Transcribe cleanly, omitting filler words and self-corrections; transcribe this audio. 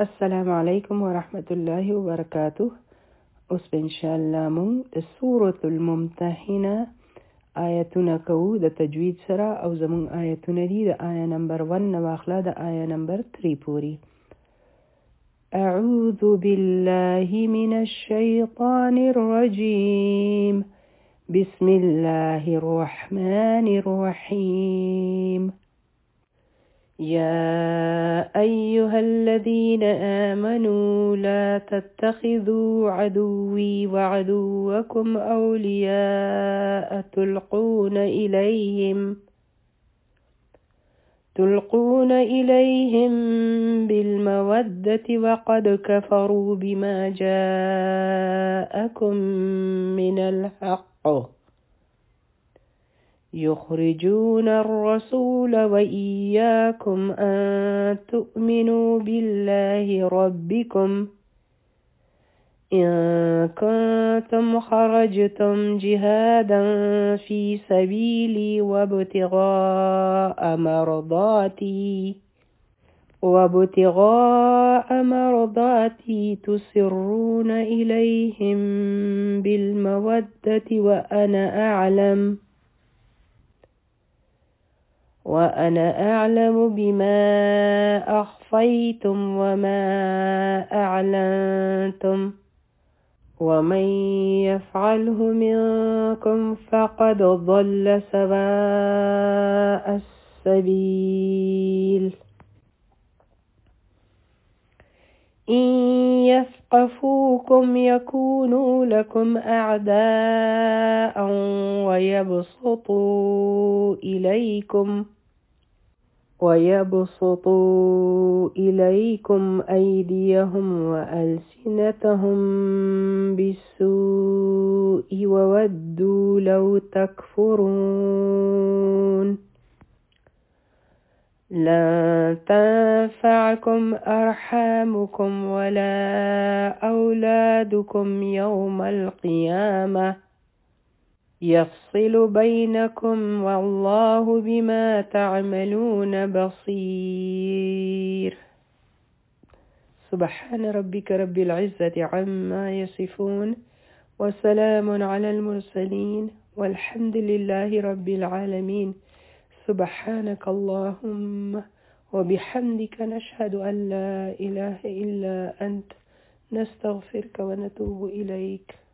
السلام عليكم ورحمة الله وبركاته. اوس به انشاءالله مونږ د سورة الممتحنه آیتونه کوو د تجوید سره، او زمونږ آیتونه دي د آیه نمبر 1 نه واخله د آیه نمبر 3 پورې. اعوذ بالله من الشیطان الرجیم، بسم الله الرحمن الرحیم. يا أيها الذين آمنوا لا تتخذوا عدوي وعدوكم أولياء تلقون إليهم بالمودة وقد كفروا بما جاءكم من الحق يخرجون الرسول وإياكم أن تؤمنوا بالله ربكم إن كنتم خرجتم جهادا في سبيلي وابتغاء مرضاتي تسرون إليهم بالمودة وأنا أعلم بما أخفيتم وما أعلنتم ومن يفعله منكم فقد ضل سواء السبيل. إن يثقفوكم يكونوا لكم أعداء ويبسطوا إليكم أيديهم وألسنتهم بالسوء وودوا لو تكفرون. لن تنفعكم أرحامكم ولا أولادكم يوم القيامة يفصل بينكم والله بما تعملون بصير. سبحان ربك رب العزة عما يصفون وسلام على المرسلين والحمد لله رب العالمين. سبحانك اللهم وبحمدك نشهد أن لا إله إلا أنت نستغفرك ونتوب إليك.